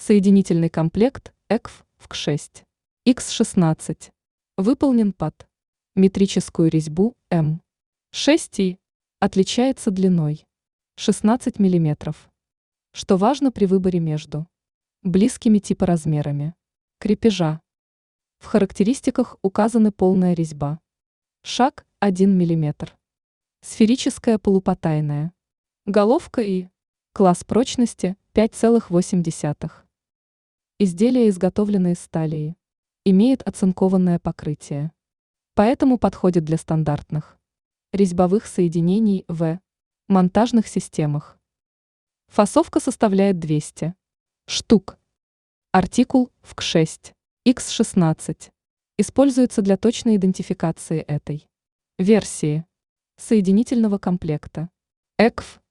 Соединительный комплект ЭКФ ВК6 X16 выполнен под метрическую резьбу М6 и отличается длиной 16 мм, что важно при выборе между близкими типоразмерами крепежа. В характеристиках указаны полная резьба, шаг 1 мм, сферическая полупотайная, головка и класс прочности 5,8. Изделие, изготовленное из стали, имеет оцинкованное покрытие, поэтому подходит для стандартных резьбовых соединений в монтажных системах. Фасовка составляет 200 штук. Артикул ВК6 X16 используется для точной идентификации этой версии соединительного комплекта ЭКФ